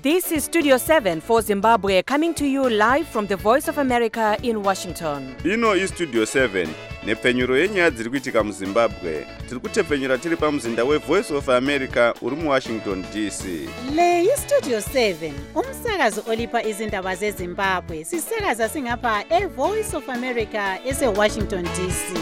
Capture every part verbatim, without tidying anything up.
This is Studio seven for Zimbabwe, coming to you live from the Voice of America in Washington. Ino is Studio seven, nepfenyuro yenyaya dziri kuitika muZimbabwe. Tiri kutepfenyura tiri pamuzinda weVoice of America uri muWashington D C. Le iStudio seven, umsakazo olipa izindaba zeZimbabwe. Sisakaza singapha eVoice of America eseWashington D C.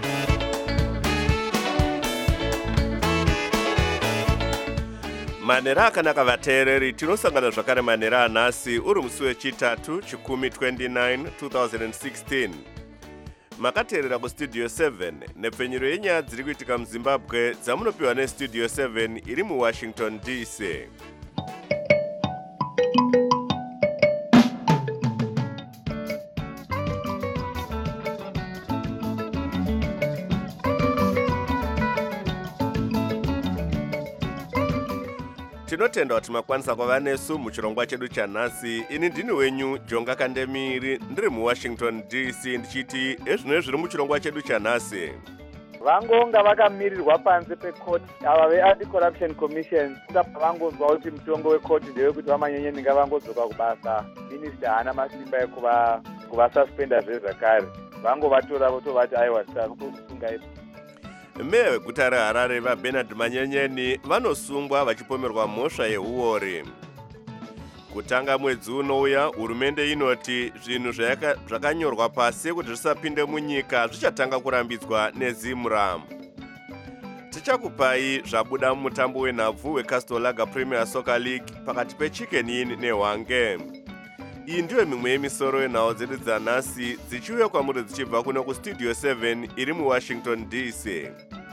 Manera akanaka vateereri, tinosangana zvakare manera anhasi uri musi wechitatu chikumi twenty-nine twenty sixteen. Makateerera kuStudio seven nepfenyuro yenyaya dziri kuitika muZimbabwe dzamunopiwa neStudio seven iri muWashington D C. Tinotenda kuti makwanisa kuva nesu muchirongwa chedu chanhasi. Ini ndini wenyu Jonga Kandemiri, ndiri muWashington D C, ndichiti ezvino zviri muchirongwa chedu chanhasi. Vangonga vakamirirwa panze pekoti ava veAnti-Corruption Commission vangonzwa kuti mutongo wekoti ndewekuti vamanyenyeni ngavangodzoka kubasa. Minista haana masimba ekuva kuvasuspenda zvezvakare. Vangovatora votovati aiwa tinokusungai. Meya weguta reHarare vaBernard Manyenyeni vanosungwa vachipomerwa mhosva yeuori. Kutanga mwedzi unouya, hurumende inoti zvinhu zvakanyorwa pasi kuti zvisapinde munyika zvichatanga kurambidzwa neZimra. Tichakupai zvabuda mumutambo wenhabvu weCastle Lager Premier Soccer League pakati peChicken Inn neHwange. Iyi ndiyo mimwe yemisoro yenhau dzedu dzanhasi dzichiuya kwamuri dzichibva kuno kuStudio seven iri muWashington D C.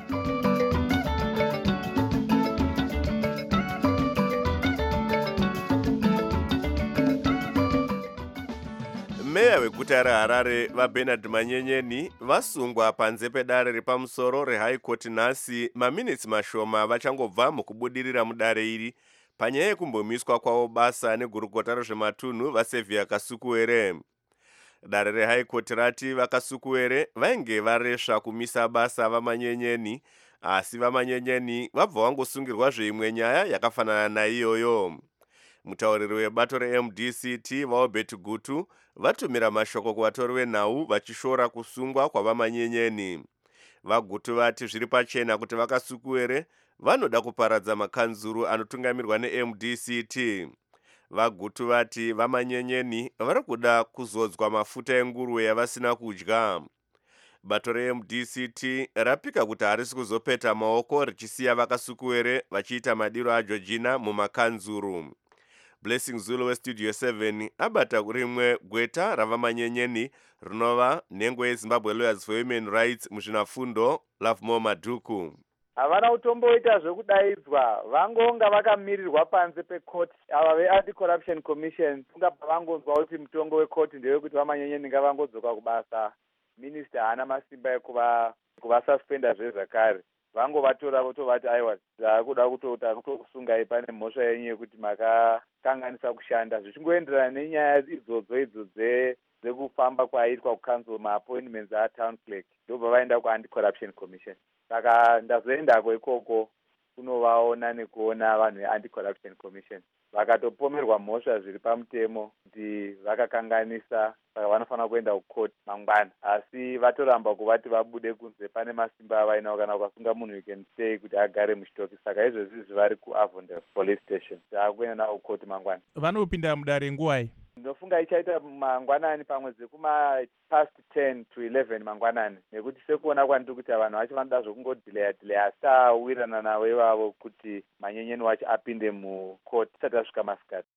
Meya weguta reHarare vaBernard Manyenyeni vasungwa panze pedare repamusoro reHigh Court nhasi maminitsi mashoma vachangobva mukubudirira mudare iri panyaya yekumbomiswa kwavo basa negurukota rezvematunhu vaSevia Kasukuwere. Dare reHigh Court rati vaKasukuwere vainge varesva kumisa basa vaManyenyeni, asi vaManyenyeni vabva vangosungirwa zveimwe nyaya yakafanana naiyoyo. Mutauriri webato reM D C T vaObert Gutu vatumira mashoko kuvatori venhau vachishora kusungwa kwavaManyenyeni. VaGutu vati zviri pachena kuti vaKasukuwere vanoda kuparadza makanzuru anotungamirwa neM D C T. VaGutu vati vaManyenyeni vari kuda kuzodzwa mafuta enguruve yavasina kudya. Bato reM D C T rapika kuti harisi kuzopeta maoko richisiya vaKasukuwere vachiita madiro aJeorgina mumakanzuru. Blessing Zulu weStudio seven abata rimwe gweta ravaManyenyeni rinova nhengo yeZimbabwe Lawyers for Human Rights muzvinafundo Lovemore Madhuku. Havana kutomboita zvekudaidzwa, vangonga vakamirirwa panze pekoti ava veAnti-Corruption Commission vangonzwa kuti mutongo wekoti ndewekuti vaManyenyeni ngavangodzoka kubasa. Minista haana masimba ekuva kuvasuspenda zvezvakare. Vangovatora votovati aiwa takuda kutota kutokusungai pane mhosva yenyu yekuti makakanganisa kushanda, zvichingoenderana nenyaya idzodzo idzo dzekufamba kwaitwa kucancel maappointments atown clerk. Ndobva vaenda kuAnti-Corruption Commission. Saka ndazoendako ikoko kunovaona nekuona vanhu veAnti-Corruption Commission vakatopomerwa mhosva zviri pamutemo kuti vakakanganisa, saka vanofanira kuenda kukoti mangwana. Asi vatoramba kuvati vabude kunze pane masimba avainawo kana ukasunga munhu you can stay kuti agare muchitoki. Saka izvezvi vari kuAvondale police station. Taakuenda nawo kukoti mangwana. Vanopinda mudare nguwai? Ndinofunga ichaita mangwanani pamwedzi kuma past ten to eleven mangwanani, nekuti sekuona kwandiri kuti vanhu vacho vanoda zvokungodhileya dhileya asi awirana navo ivavo kuti Manyenyeni wacho apinde mukoti isati asvika masikati.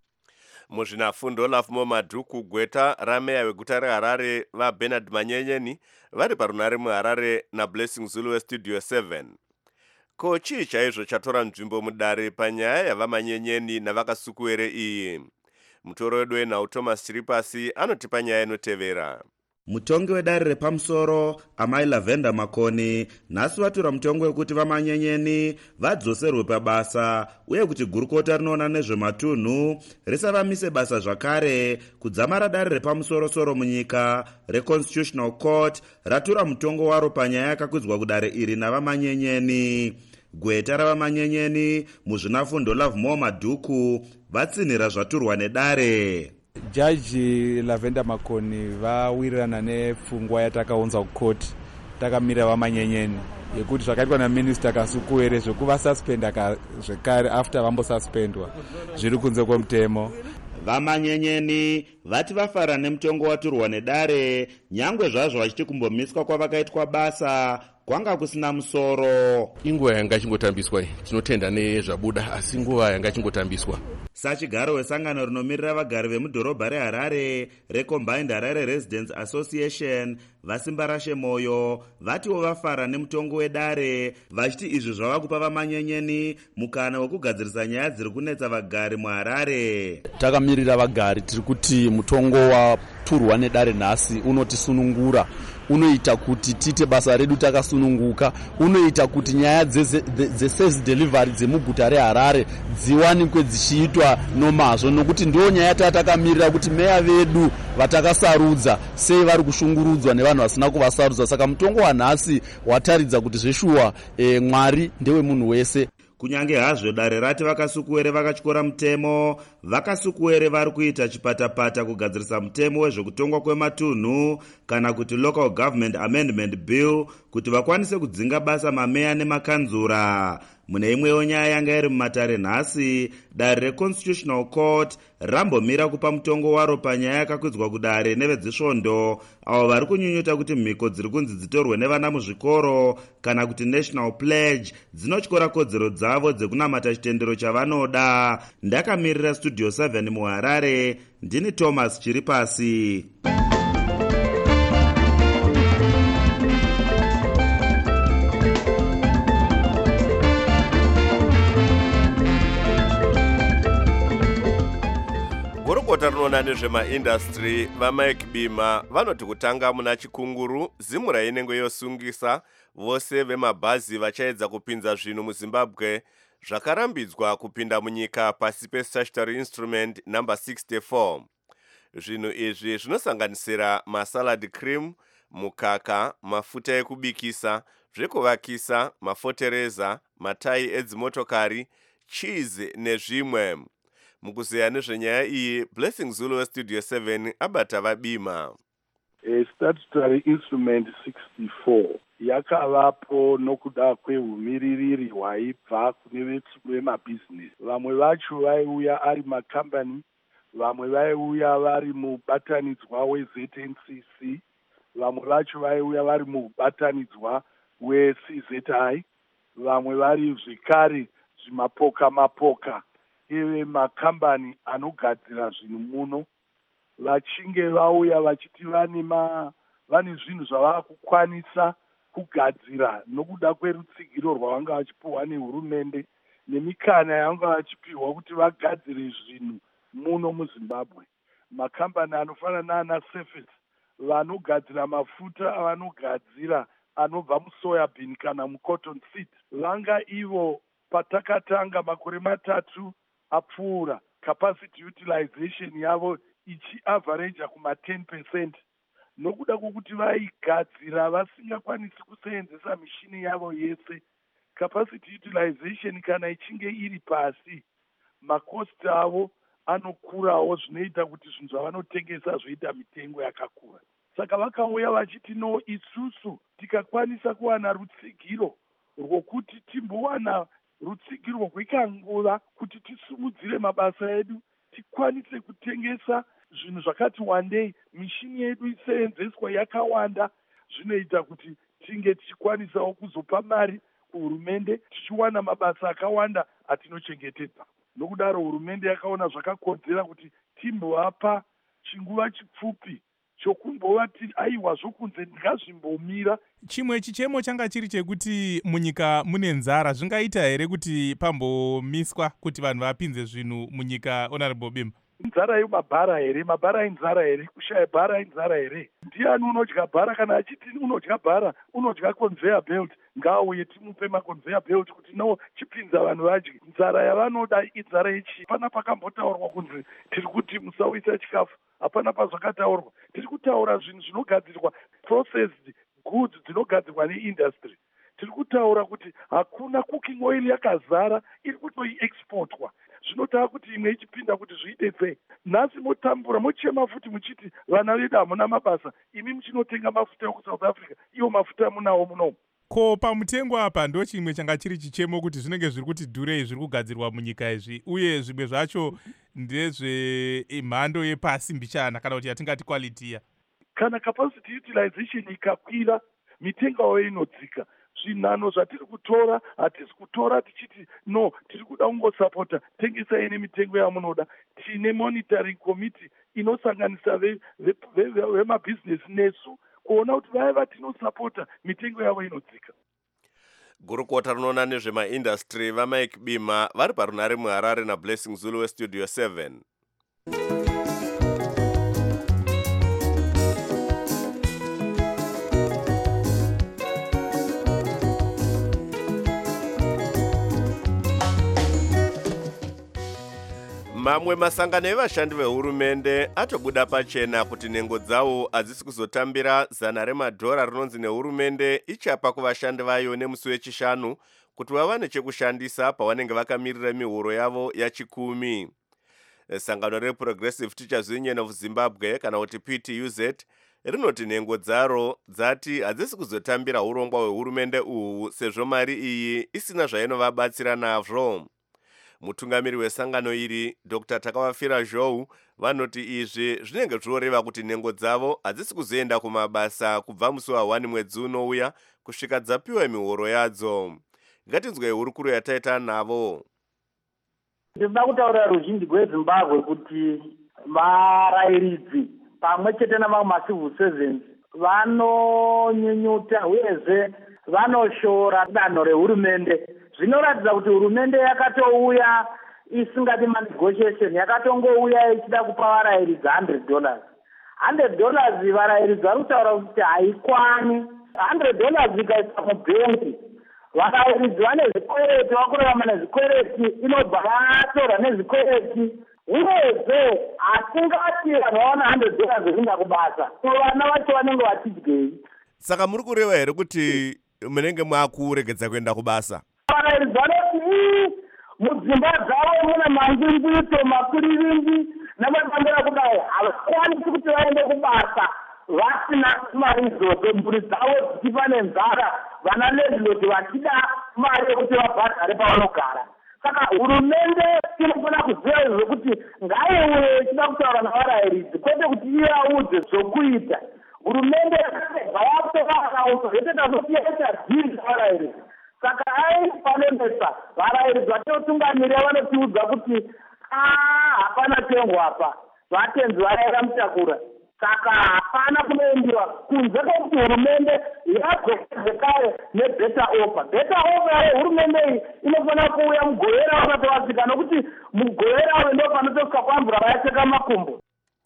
Muzvinafundo Lovemore Madhuku gweta rameya weguta reHarare vaBernard Manyenyeni vari parunare muHarare naBlessing Zulu weStudio seven. Ko chii chaizvo chatora nzvimbo mudare panyaya yavaManyenyeni navaKasukuwere iyi? Mutoro wedu wenhau Thomas Chiripasi anotipa nyaya inotevera. Mutongi wedare repamusoro Amai Lavenda Makoni nhasi vatura mutongo wekuti vaManyenyeni vadzoserwe pabasa uye kuti gurukota rinoona nezvematunhu risavamise basa zvakare. Kudzamara dare repamusoro-soro munyika reConstitutional Court ratura mutongo waro panyaya yakakwidzwa kudare iri navaManyenyeni. gweta ravamanyenyeni muzvinafundo Lovemore Madhuku vatsinhira zvaturwa nedare. Jaji Lavenda Makoni vawirirana nepfungwa yatakaunza kukoti takamira vamanyenyeni yekuti zvakaitwa naminister Kasukuwere zvekuvasuspenda zvekare after vambosuspendwa zviri kunze kwemutemo. Vamanyenyeni vati vafara nemutongo waturwa nedare nyangwe zvazvo vachiti kumbomiswa kwavakaitwa basa kwanga kusina musoro. Inguva yanga chingotambiswa tinotenda nezvabuda asi nguva yanga chingotambiswa. Sachigaro wesangano rinomirira vagari vemudhorobha reHarare reCombined Harare Residents Association Vasimbarashe Moyo vatiwo vafara nemutongo wedare vachiti izvi zvava kupa vamanyenyeni mukana wekugadzirisa nyaya dziri kunetsa vagari muHarare. Takamirira vagari tiri kuti mutongo waturwa nedare nhasi unotisunungura, unoita kuti tite basa redu takasununguka, unoita kuti nyaya dzeservice delivery dzemuguta reHarare dziwanikwe dzichiitwa nomazvo, nokuti ndiyo nyaya tatakamirira kuti meya vedu vatakasarudza sei vari kushungurudzwa nevanhu vasina kuvasarudza. Saka mutongo wanhasi wataridza kuti zveshuwa e, Mwari ndewe munhu wese. Kunyange hazvo dare rati vakasukuwere vakatyora mutemo, vakasukuwere vari kuita chipatapata kugadzirisa mutemo wezvekutongwa kwematunhu kana kuti Local Government Amendment Bill kuti vakwanise kudzinga basa mameya nemakanzura. Mune imwewo nyaya yanga iri mumatare nhasi, dare reConstitutional Court rambomira kupa mutongo waro panyaya yakakwidzwa kudare nevedzisvondo avo vari kunyunyuta kuti mhiko dziri kunzi dzitorwe nevana muzvikoro kana kuti National Pledge dzinotyora kodzero dzavo dzekunamata chitendero chavanoda. Ndakamirira Studio seven muHarare, ndini Thomas Chiripasi. Gurukota rinoona nezvemaindastry vaMike Bima vanoti kutanga muna chikunguru zimu rainenge yosungisa vose vemabhazi vachaedza kupinza zvinhu muZimbabwe zvakarambidzwa kupinda munyika pasi peStatutory Instrument number sixty-four. Zvinhu izvi zvinosanganisira masalad cream, mukaka, mafuta ekubikisa, zvekuvakisa, mafotereza, matayi edzimotokari, cheese nezvimwe. Mukuzeya nezvenyaya iyi, Blessing Zulu weStudio seven abata vaBima. A Statutory Instrument sixty-four yakavapo nokuda kwehumiririri hwaibva kune vemabhizinesi. Vamwe vacho vaiuya ari makambani, vamwe vaiuya vari mubatanidzwa weZ N C C, vamwe vacho vaiuya vari mubatanidzwa weC Z I, vamwe vari zvekare zvimapoka mapoka ive makambani anogadzira zvinhu muno. Vachinge vauya vachiti vane ma vane zvinhu zvava kukwanisa kugadzira nokuda kwerutsigiro rwavanga vachipiwa nehurumende nemikana yavanga vachipiwa kuti vagadzire zvinhu muno muZimbabwe. Makambani anofanana naana Surface vanogadzira mafuta avanogadzira anobva musoya bean kana mucotton seed, vanga ivo patakatanga makore matatu apfuura capacity utilization yavo ichi average kuma ten percent nokuda kwokuti vaigadzira vasingakwanisi kusenzesa mishini yavo yese. Capacity utilization kana ichinge iri pasi, macost avo anokurawo zvinoita kuti zvinhu zvavanotengesa zvoita mitengo yakakura. Saka vakauya vachiti no, isusu tikakwanisa kuwana rutsigiro rwokuti timbowana rutsigiro rwekanguva kuti tisumudzire mabasa edu, tikwanise kutengesa zvinhu zvakati wandei, mishini yedu isenzeswa yakawanda, zvinoita kuti tinge tichikwanisawo kuzopa mari kuhurumende tichiwana mabasa akawanda atinochengetedza. Nokudaro hurumende yakaona zvakakodzera kuti timbovapa chinguva chipfupi chokumbovati aiwa zvokunze ndingazvimbomira. Chimwe chichemo changa chiri chekuti munyika mune nzara, zvingaita here kuti pambomiswa kuti vanhu vapinze zvinhu munyika, Honorable Bima? Nzara yemabhara here? Mabhara inzara here? Kushaya bhara inzara here? Ndiani unodya bhara? Kana achiti unodya bhara, unodya conveyor belt, ngauye timupe maconveyor belt kuti no chipinza vanhu vadye. Nzara yavanoda inzara yechi. Hapana pakambotaurwa kunzi tiri kuti musauisa chikafu, hapana pazvakataurwa. Tiri kutaura zvinhu zvinogadzirwa processed goods dzinogadzirwa neindustry. Tiri kutaura kuti hakuna cooking oil yakazara iri kutoiexportwa. Zvinotava kuti imwe ichipinda kuti zviidetsei. Nhasi motambura mochema futi muchiti vana vedu hamuna mabasa, imi muchinotenga mafuta ekusouth Africa, iwo mafuta munawo munomu. Ko pamutengo apa ndo chimwe changa chiri chichemo kuti zvinenge zviri kuti dhurei zviri kugadzirwa munyika izvi, uye zvimwe zvacho ndezvemhando yepasi mbichana kana kuti yatingati quality. Kana capacity utilization ikakwira, mitengo inodzika. Zvinano zvatiri kutora hatisi kutora tichiti no tiri kuda kungosapota tengesai nemitengo yamunoda. Tine monitoring committee inosanganisa vemabhizinesi nesu kuona kuti vaya vatinosapota mitengo yavo inodzika. Gurukota rinoona nezvemaindastry vaMike Bima vari parunare muHarare naBlessing Zulu weStudio seven. Mamwe masangano evashandi vehurumende atobuda pachena kuti nhengo dzavo hadzisi kuzotambira zana remadhora rinonzi nehurumende ichapa kuvashandi vayo nemusi wechishanu kuti vava nechekushandisa pavanenge vakamirira mihoro yavo yachikumi. Sangano reProgressive Teachers Union of Zimbabwe kana kuti P T U Z rinoti nhengo dzaro dzati hadzisi kuzotambira urongwa hwehurumende uhu sezvo mari iyi isina zvainovabatsira nazvo. Mutungamiri wesangano iri Doctor Takavafira Zhou vanoti izvi zvinenge zvoreva kuti nhengo dzavo hadzisi kuzoenda kumabasa kubva musi wa wani mwedzi unouya kusvika dzapiwa mihoro yadzo. Ngatinzwe hurukuro yataita navo. Ndinoda kutaurira ruzhinji rweZimbabwe kuti varayiridzi pamwe chete namamwe macivil servants vanonyunyuta uyezve vanoshora danho rehurumende. Zvinoratidza kuti hurumende yakatouya isingadi manegotiation, yakatongouya ichida kupa varayiridzi one hundred dollars. one hundred dollars varayiridzi vari kutaura kuti haikwani. one hundred dollars ikaisa mubhengi, varayiridzi vane zvikwereti, vakurarama nezvikwereti, inobva vatora nezvikwereti. Uyezve hatingati vanhu vaona one hundred dollars zvinga kubasa, so vana vacho vanenge vachidyei. Saka muri kureva here kuti munenge mwakuregedza kuenda kubasa? Varayiridzi vanoti mudzimba dzavo mune manzvimbuto makuriringi namatambira kudai havakwanisi kuti vaende kubasa vasina mari idzodzo, mburi dzavo dzichiva nenzara, vana landlord vachida mari yekuti vabhadhare pavanogara. Saka hurumende inofana kuziva izvo kuti ngaiuye ichida kutaura navarayiridzi kwete kuti iye audze zvokuita. Hurumende yakabva yakutovaakauto zvotoita zoti yaita dhiri navarayiridzi. Saka ai panemesa varayiridzi vatotungamirira vanotiudza kuti hapana tengo apa, vatenzi varaira mutakura. Saka hapana kunoendiwa kunze kwekuti hurumende yadzokedzekare nebeta ofa. Beta ofa yehurumende iyi inofana kuuya mugowera vakatowadzika, nokuti mugowera uyu ndo panotosvika kwamvura vayacheka makumbo.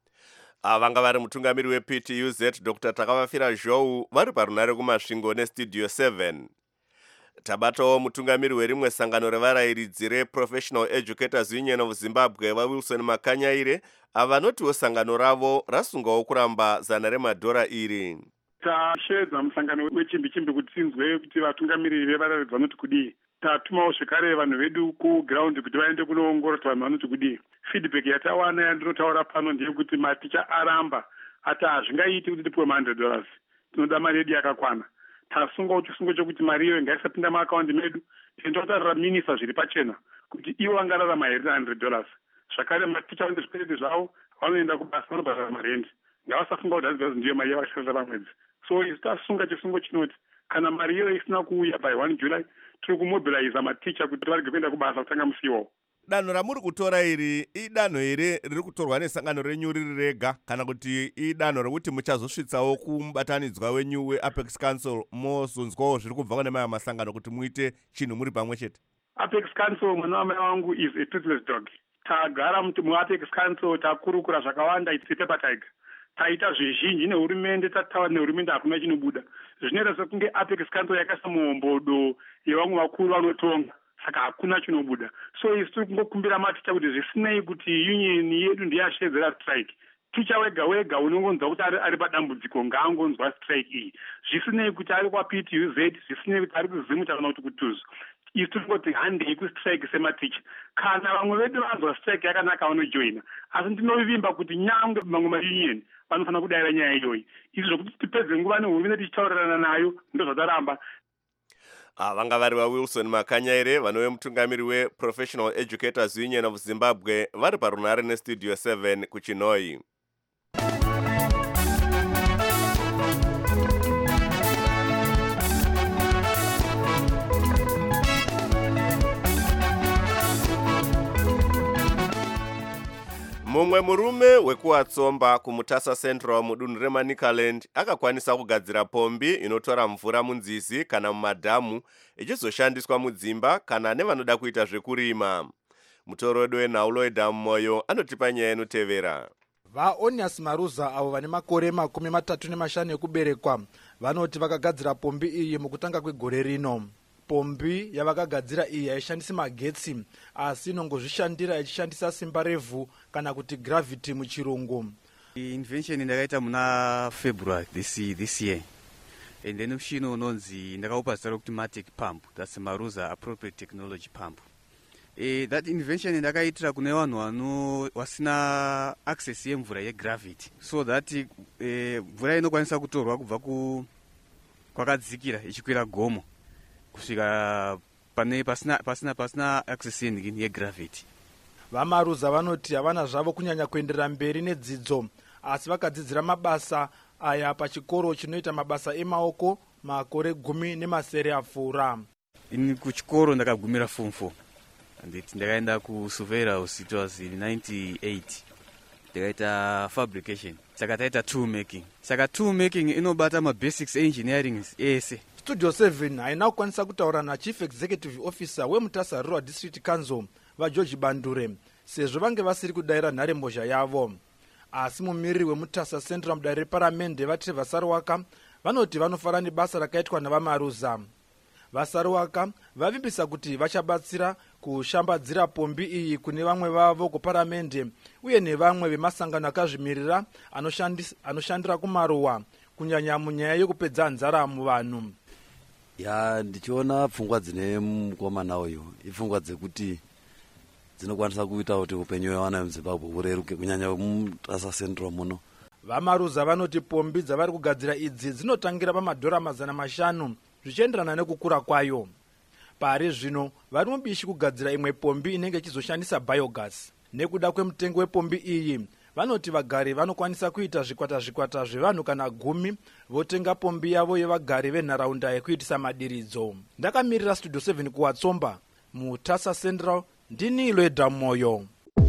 Vanga vari mutungamiri weP T U Z Doctor Takavafira Zhou vari parunare kumasvingo neStudio seven. Tabatawo mutungamiri werimwe sangano revarayiridzi reProfessional Educators Union of Zimbabwe vaWilson Makanyaire avanotiwo sangano ravo rasungawo kuramba zana remadhora iri. Tashedza musangano wechimbi chimbi kuti tinzwe kuti vatungamiriri vevarayiridzi vanoti kudii. Tatumawo zvekare vanhu vedu kuground kuti vaende kunoongorora kuti vanhu vanoti kudii. Feedback yatawana yandinotaura pano ndeyekuti maticha aramba ati hazvingaiti kuti tipiwe one hundred dollars. Tinoda mari yedu yakakwana. Tasungawo chisungo chokuti mari iyo ngaisapinda maakaundi medu. Tinotaurira minisa zviri pachena kuti ivo vangararama here one hundred dollars. Zvakare maticha vane zvikwereti zvavo vanoenda kubasa vanobhadhara marendi. Ngavasafunga kuti hadzivazi ndiyo mari yavashandisa pamwedzi. So isu tasunga chisungo chinoti kana mari iyo isina kuuya by one July tiri kumobiliza maticha kuti varege kuenda kubasa kutanga musi iwowo. Danho ramuri kutora iri idanho here riri kutorwa nesangano renyu riri rega kana kuti idanho rekuti muchazosvitsawo kumubatanidzwa wenyu weApex Council mozonzwawo zviri kubva kune maya masangano kuti muite chinhu muri pamwe chete? Apex Council mwana wamai wangu is a toothless dog. Tagara muApex Council takurukura zvakawanda, it's a paper tiger. Taita zvizhinji nehurumende, tataura nehurumende hakuna chinobuda. Zvinoita sekunge Apex Council yakaisa muhombodo yevamwe vakuru vanotonga. Saka hakuna chinobuda. So isu tiri kungokumbira maticha kuti zvisinei kuti union yedu ndiyashedzera strike. ticha wega wega unongonzwa kuti ari, ari padambudziko ngaangonzwa strike iyi zvisinei kuti ari kwaP T U Z zvisinei kuti ari kuzimuta kana kuti kutuzu isi tinongoti handei kustrike sematicha kana vamwe vedu vanzwa strike yakanaka vanojoina asi ndinovimba kuti nyangwe mamwe maunion vanofanira kudayira nyaya iyoyi izvi zvokuti tipedze nguva nehurumende tichitaurirana nayo ndozvataramba. Ah, vanga vari vaWilson Makanyaire vanove mutungamiri weProfessional Educators Union of Zimbabwe vari parunare nestudio seven kuChinoi. Mumwe murume wekuwatsomba kumutasa Central mudunhu reManicaland akakwanisa kugadzira pombi inotora mvura munzizi kana mumadhamu ichizoshandiswa mudzimba kana nevanoda kuita zvekurima. Mutorodo wenhaulo wedhamu moyo anotipa nyaya inotevera. VaOnias Maruza avo vane makore makumi matatu nemashanu ekuberekwa vanoti vakagadzira pombi iyi mukutanga kwegore rino. Pombi yavakagadzira iyi haishandisi magetsi asi inongozvishandira ichishandisa simba revhu kana kuti gravity muchirungu. Invention ndakaita muna February this this year. And then mushino unonzi ndakaupa zita rokuti Matic pump, that's Maruza appropriate technology pump. Eh, that invention ndakaitira kune vanhu vano vasina access yemvura yegravity, so that eh, mvura inokwanisa kutorwa kubva ku kwakadzikira ichikwira gomo kusvika pane pasina pasina pasina access yegravity. VaMaruza vanoti havana zvavo kunyanya kuenderera mberi nedzidzo asi vakadzidzira mabasa aya pachikoro chinoita mabasa emaoko makore gumi nemasere apfuura. Ini kuchikoro ndakagumira form four. Nditi ndakaenda kuSurveyor House, it was in ninety-eight. Ndakaita fabrication. Saka taita tool making. Saka tool making inobata ma basics engineering ese. Studio seven haina kukwanisa kutaura naChief Executive Officer weMutasa Rural District Council vaGeorge Bandure sezvo vange vasiri kudayira nharembozha yavo. Asi mumiriri weMutasa Central mudairi reparamende vaTrevor Saruwaka vanoti vanofara nebasa rakaitwa navaMaruza. VaSaruwaka vavimbisa kuti vachabatsira kushambadzira pombi iyi kune vamwe vavo kuparamende uye nevamwe vemasangano akazvimirira anoshandira kumaruwa kunyanya munyaya yekupedza nzara muvanhu. Ya ndichiona pfungwa dzine mukomana uyu ipfungwa dzekuti dzinokwanisa kuita kuti upenyu hwevana vemuZimbabwe hureruke kunyanya muMutasa Central muno. VaMaruza vanoti pombi dzavari kugadzira idzi dzinotangira pamadhora mazana mashanu zvichienderana nekukura kwayo. Pari zvino vari mubishi kugadzira imwe pombi inenge ichizoshandisa biogas. Nekuda kwemutengo wepombi iyi vanoti vagari vanokwanisa kuita zvikwata zvikwata zvevanhu kana gumi votenga pombi yavo yevagari venharaunda yekuitisa madiridzo. Ndakamirira Studio seven kuwatsomba Mutasa Central ndini ilo edhamu moyo.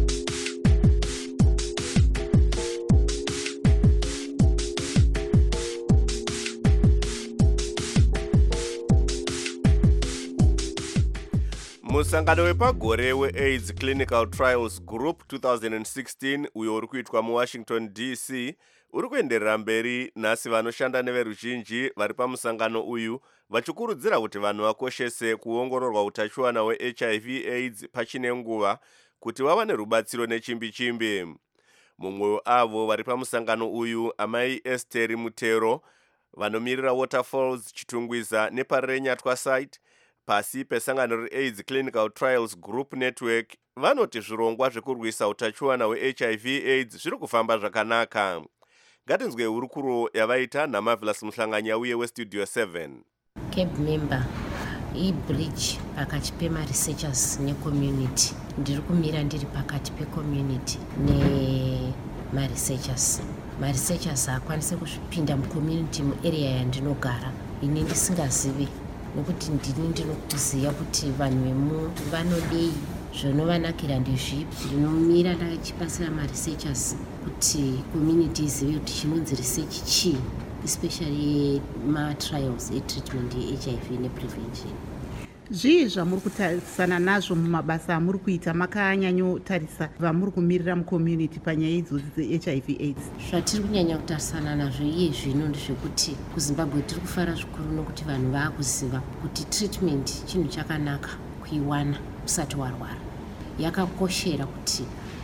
Musangano wepagore weAIDS Clinical Trials Group twenty sixteen uyo uri kuitwa muWashington D C uri kuenderera mberi nhasi vanoshanda neveruzhinji vari pamusangano uyu vachikurudzira kuti vanhu vakoshese kuongororwa utachiwana hweH I V AIDS pachine nguva kuti vava nerubatsiro nechimbi chimbi. Mumwe weavo vari pamusangano uyu amai Esther Mutero vanomirira Waterfalls Chitungwiza nepaRenyatwa site pasi pesangano reAIDS Clinical Trials Group Network vanoti zvirongwa zvekurwisa utachiwana hweH I V AIDS zviri kufamba zvakanaka. Ngatinzwe hurukuro yavaita naMarvelous Muhlanganya uye weStudio seven. Camp member i-bridge pakati pema-researchers ne-community. Ndiri kumira ndiri pakati pe-community ne-ma-researchers. Ma-researchers hakwanise kupinda mu-community mu-area yandinogara ini ndisingazivi nokuti ndini ndinokuziva kuti vanhu vemu vanodei zvinovanakira ndezvipi. Ndinomira ndachipasira ma-researchers kuti community izive kuti chinonzi research chii, especially ma-trials e-treatment ye-H I V ne-prevention. Zvii zvamuri kutarisana nazvo mumabasa amuri kuita makanyanyotarisa vamuri kumirira mucommunity panyaya idzodzi dze-H I V AIDS? Zvatiri kunyanya kutarisana nazvo iye zvino ndezvekuti kuZimbabwe tiri kufara zvikuru nokuti vanhu vaakuziva kuti treatment chinhu chakanaka kuiwana usati warwara. Yakakoshera kuti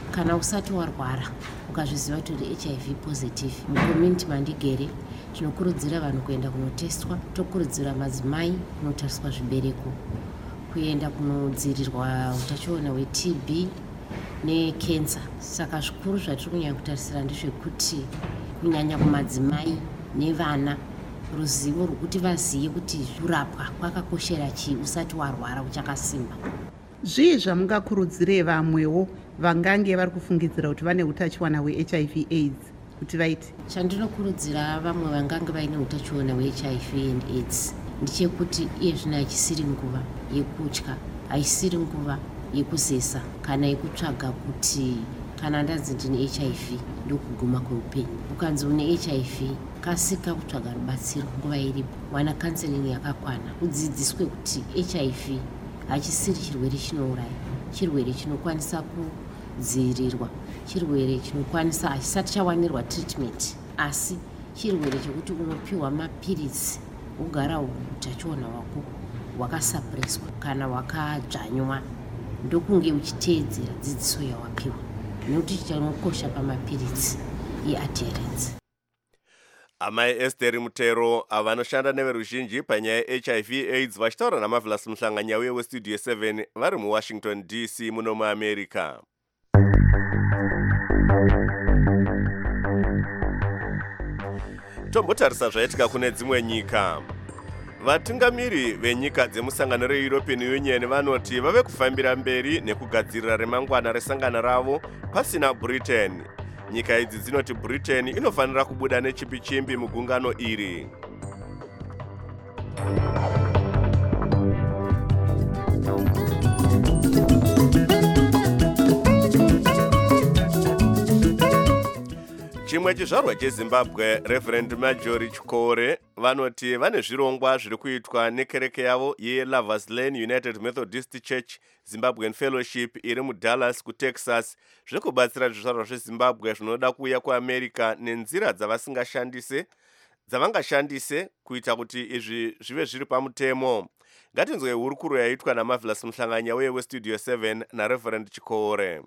kana usati warwara ukazviziva kuti uri H I V positive, mucommunity mandigere tinokurudzira vanhu kuenda kunotestwa, tokurudzira madzimai kunotariswa zvibereko, kuenda kunodzivirirwa utachiona hwe-T B nekensa. Saka zvikuru zvatiri kunyanya kutarisira ndezvekuti kunyanya kumadzimai nevana ruzivo rwekuti vazive kuti kurapwa kwakakoshera chii usati warwara uchakasimba. zvii zvamungakurudzire vamwewo vangange vari kufungidzira kuti vane utachiwana hwe-H I V AIDS kuti vaite? Chandinokurudzira vamwe vangange vaine utachiona hwe-H I V and AIDS ndechekuti iye zvino haisiri nguva yekutya, haisiri nguva yekuzesa kana yekutsvaga kuti kana ndanzi ndine H I V ndokuguma kweupenyu. Ukanzi une H I V kasika kutsvaga rubatsiro nguva iripo, wana counseling yakakwana, udzidziswe kuti H I V hachisiri chirwere chinouraya, chirwere chinokwanisa kudzivirirwa, chirwere chinokwanisa hachisati chawanirwa treatment, asi chirwere chekuti unopiwa mapiritsi ugara utachiona wako wakasuppresswa kana wakadzvanywa, ndokunge uchiteedzera dzidziso yawapiwa, nekuti chinokosha pamapiritsi iadherence. Amai Esther Mutero avanoshanda neveruzhinji panyaya ye H I V AIDS vachitaura naMarvelous Muhlanganya weStudio seven vari muWashington D C muno muAmerica. Tombotarisa zvaitika kune dzimwe nyika. Vatungamiri venyika dzemusangano reEuropean Union vanoti vave kufambira mberi nekugadzirira remangwana resangano ravo pasina Britain. Nyika idzi dzinoti Britain inofanira kubuda nechipi chimbi mugungano iri. Chimwe chizvarwa cheZimbabwe, Reverend Marjorie Chikore, vanoti vane zvirongwa zviri kuitwa nekereke yavo yeLovers Lane United Methodist Church Zimbabwean Fellowship iri muDallas kuTexas, zviri kubatsira zvizvarwa zveZimbabwe zvinoda kuuya kuAmerica nenzira dzavasingashandise dzavangashandise kuita kuti izvi zvive zviri pamutemo. Ngatinzwe hurukuro yaitwa naMarvelous Muhlanganya weStudio seven naReverend Chikore.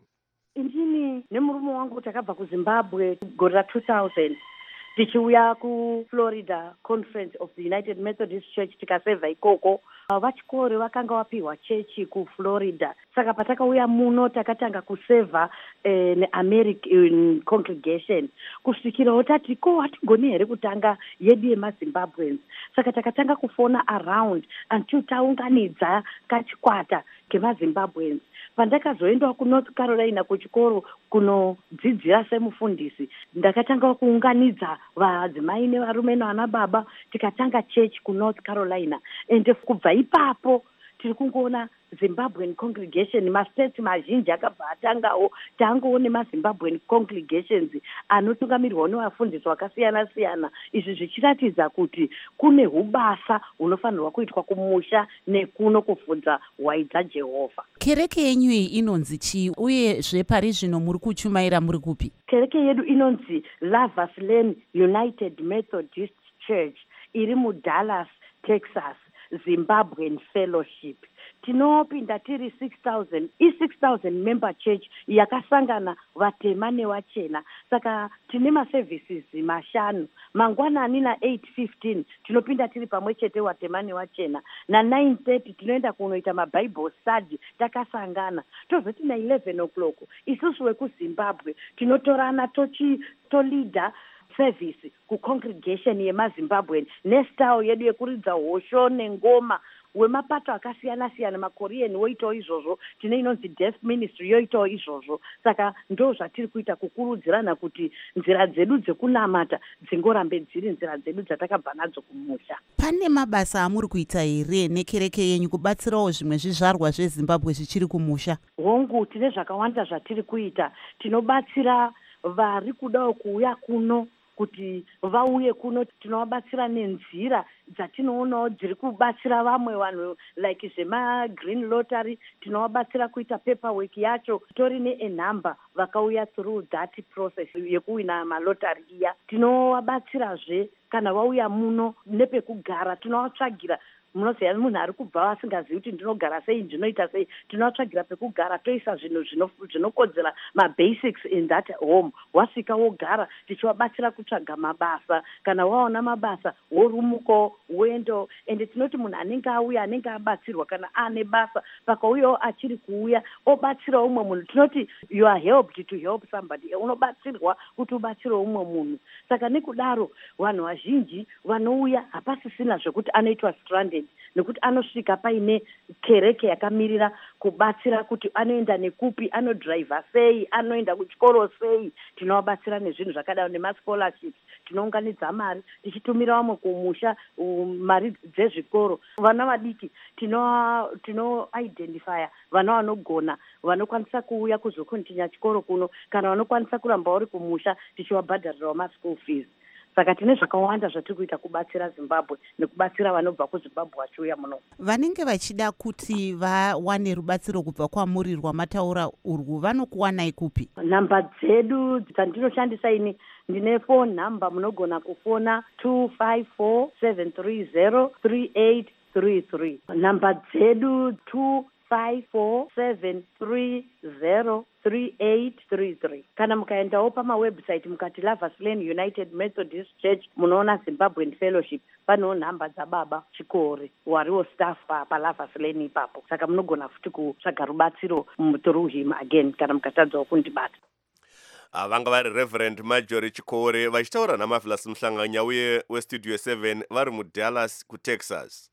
Injini nemurume wangu takabva kuZimbabwe gore ra two thousand tichiuya kuFlorida Conference of the United Methodist Church tikasevha ikoko. Vachikore vakanga vapiwa chechi kuFlorida, saka patakauya muno takatanga kusevha eh, neAmerican congregation kusvikirawo tati ko hatigoni here kutanga yedu yemaZimbabweans, saka takatanga kufona around until taunganidza kachikwata kemaZimbabweans. Pandakazoendawo kuNorth Carolina kuchikoro kunodzidzira semufundisi, ndakatanga kuunganidza vadzimai nevarume navana baba tikatanga church kuNorth Carolina, ende kubva ipapo tiri kungoona Zimbabwean congregation mastates mazhinji akabva atangawo. Tangoone maZimbabwean congregations anotungamirwa nevafundisi vakasiyana siyana, izvi zvichiratidza kuti kune ubasa hunofanirwa kuitwa kumusha nekuno kufudza hwai dzaJehovha. Kereke yenyu iyi inonzi chii uye zvepari zvino muri kuchumaira muri kupi? Kereke yedu inonzi Lovers Lane United Methodist Church iri muDallas, Texas, Zimbabwean Fellowship. Tinopinda tiri six thousand, i six thousand member church yakasangana vatema nevachena. Saka tine maservices mashanu. Mangwanani na eight fifteen tinopinda tiri pamwe chete watema nevachena. Na nine thirty tinoenda kunoita maBible study takasangana. Tozoti na eleven o'clock isusu wekuZimbabwe tinotorana tochi to leader service ku congregation yemaZimbabwe nestyle yedu yekuridza hosho nengoma. Wemapato akasiyana siyana maKorean woitawo izvozvo, tine inonzi Deaf Ministry yoitawo izvozvo. Saka ndo zvatiri kuita kukurudzirana kuti nzira dzedu dzekunamata dzingorambe dziri nzira dzedu dzatakabva nadzo kumusha. Pane mabasa amuri kuita here nekereke yenyu kubatsirawo zvimwe zvizvarwa zveZimbabwe zvichiri kumusha? Hongu, tine zvakawanda zvatiri kuita. Tinobatsira vari kudawo kuuya kuno kuti vauye kuno, tinovabatsira nenzira dzatinoonawo dziri kubatsira vamwe vanhu like zvemaGreen Lottery, tinovabatsira kuita paperwork yacho, tori nenhamba vakauya through that process yekuwina malotari iya. Tinovabatsirazve kana vauya muno nepekugara, tinovatsvagira munoziva munhu ari kubva asingazivi kuti ndinogara sei, ndinoita sei, tinovatsvagira pekugara, toisa zvinhu zvinokodzera mabasics in that home. Wasvika wogara tichivabatsira kutsvaga mabasa, kana waona mabasa worumuko wendo, ende tinoti munhu anenge auya anenge abatsirwa kana ane basa pakauyawo achiri kuuya obatsira umwe munhu, tinoti you are helped to help somebody, unobatsirwa kuti ubatsire umwe munhu. Saka nekudaro vanhu vazhinji vanouya hapasisina zvekuti anoitwa stranded, nekuti anosvika paine kereke yakamirira kubatsira kuti anoenda nekupi, anodriva sei, anoenda kuchikoro sei. Tinovabatsira nezvinhu zvakadaro nemascholarships, tinounganidza mari tichitumira vamwe kumusha mari dzezvikoro. Vana vadiki tino tino identifya vana vanogona, vanokwanisa kuuya kuzokontinya chikoro kuno, kana vanokwanisa kuramba vari kumusha tichivabhadharirawo maschool fees. Saka tine zvakawanda zvatiri kuita kubatsira Zimbabwe nekubatsira vanobva kuZimbabwe vachiuya muno. Vanenge vachida kuti vawane rubatsiro kubva kwamuri rwamataura urwu vanokuwanai kupi? Namba dzedu dzandinoshandisa ini ndine phone number, munogona kufona two five four seven three zero three eight three three. Namba dzedu two five four seven three zero three eight three three. Kana mukaendawo pamawebsite mukati Lovers Lane United Methodist Church munoona Zimbabwean Fellowship, panewo nhamba dzababa Chikore wariwo staff pa Lovers Lane ipapo. Saka munogona futi kutsvaga rubatsiro through him again kana mukatadzawo kundibata. Vanga vari Reverend Marjorie Chikore vachitaura naMavhilasi Muhlanganya uye weStudio seven vari muDallas kuTexas.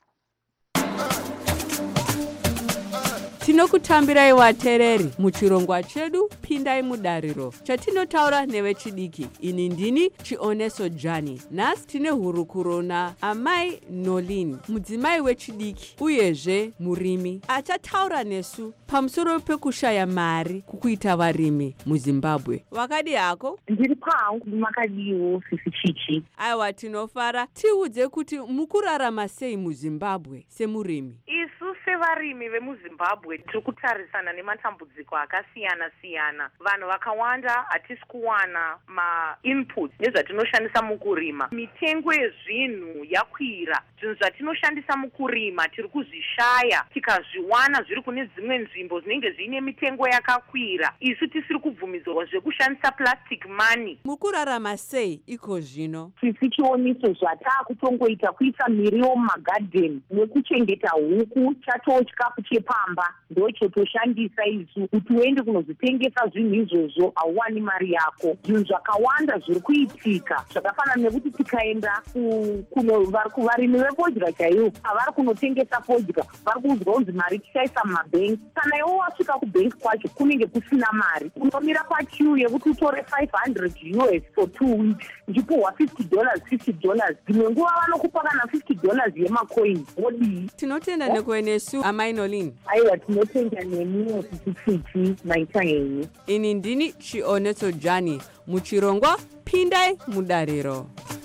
Tinokutambirai vateereri muchirongwa chedu Pindai Mudariro, chatinotaura nevechidiki. Ini ndini Chioneso Jani. Nhasi tine hurukuro naAmai Nolin, mudzimai wechidiki uyezve murimi, achataura nesu pamusoro pekushaya mari kukuita varimi muZimbabwe. Wakadi hako? Ndiri pangu, makadiwo sisi Chichi. Aiwa, tinofara. Tiudze kuti mukurarama sei muZimbabwe semurimi? Isu sevarimi vemuZimbabwe tiri kutarisana nematambudziko akasiyana siyana. Vanhu vakawanda hatisi kuwana ma-inputs nezvatinoshandisa mukurima. Mitengo yezvinhu yakwira. Zvinhu zvatinoshandisa mukurima tiri kuzvishaya, tikazviwana zviri kune dzimwe nzvimbo dzinenge zvine mitengo yakakwira. Isu tisiri kubvumidzwa zvekushandisa plastic money. Mukurarama sei iko zvino? Sisi chioniso zvatakutongoita kuisa miriwo mumagadheni nekuchengeta huku, chatowo chikafu chepamba ndochotoshandisa isu. Kuti uende kunozvitengesa zvinhu izvozvo hauwani mari yako. Zvinhu zvakawanda zviri kuitika, zvakafanana nekuti tikaenda kuvarimi vefodya chaivo havari kunotengesa fodya, vari kuudzwa kunzi mari tichaisa mumabhengi. Kana iwo wasvika kubhengi kwacho kunenge kusina mari, unomira pachiu yekuti utore five hundred U S for two weeks ndipuhwa fifty dollars fifty dollars. Dzimwe nguva vanokupa kana fifty dollars yemacoin. Wodii? Tinotenda oh? Nekuenesu Amai Nolin. Aiwa, tinotenda nemiwo sisitsiti maita henyu. Ini ndini Chioneso Jani muchirongwa Pindai Mudariro.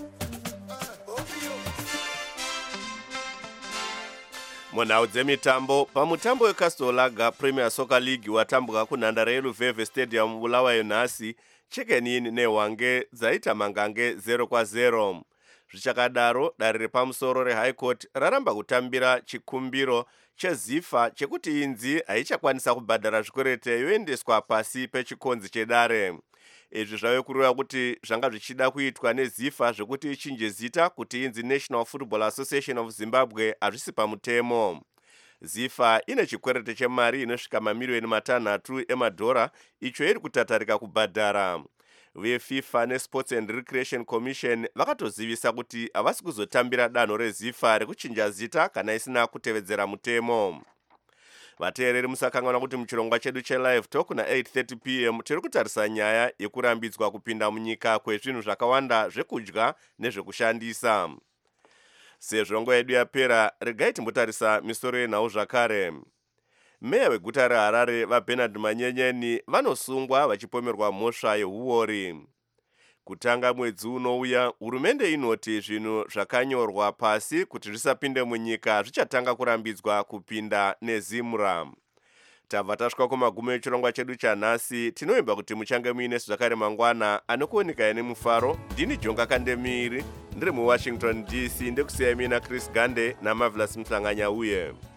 Munhau dzemitambo, pamutambo weCastle Premier Soccer League watambwa kunhandare yeLuveve Stadium Bulawayo nhasi, Chicken Inn neHwange dzaita mangange zero kwa zero. Zvichakadaro, dare repamusoro reHigh Court raramba kutambira chikumbiro cheZIFA chekuti inzi haichakwanisa kubhadhara zvikwereti yoendeswa pasi pechikonzi chedare. Izvi zvave kureva kuti zvanga zvichida kuitwa neZIFA zvekuti ichinje zita kuti inzi National Football Association of Zimbabwe hazvisi pamutemo. ZIFA ine chikwereti chemari inosvika mamiliyoni matanhatu emadhora icho iri kutatarika kubhadhara. VeFIFA neSports and Recreation Commission vakatozivisa kuti havasi kuzotambira danho reZIFA rekuchinja zita kana isina kutevedzera mutemo. Vateereri musakanganwa kuti muchirongwa chedu chelive talk na eight thirty p m tiri kutarisa nyaya yekurambidzwa kupinda munyika kwezvinhu zvakawanda zvekudya nezvekushandisa. Sezvo nguva yedu yapera, regai timbotarisa misoro yenhau zvakare. Meya weguta reHarare vaBernard Manyenyeni vanosungwa vachipomerwa mhosva yehuori. Kutanga mwedzi unouya, hurumende inoti zvinhu zvakanyorwa pasi kuti zvisapinde munyika zvichatanga kurambidzwa kupinda neZimra. tabva tasvika kumagumo echirongwa chedu chanhasi. Tinoimba kuti muchange muine zvakare mangwana anokuoneka ine mufaro. Ndini Jonga Kandemiri ndiri muwashington D C, ndekusiyai mina Chris Gande naMarvelous Mhlanganya uye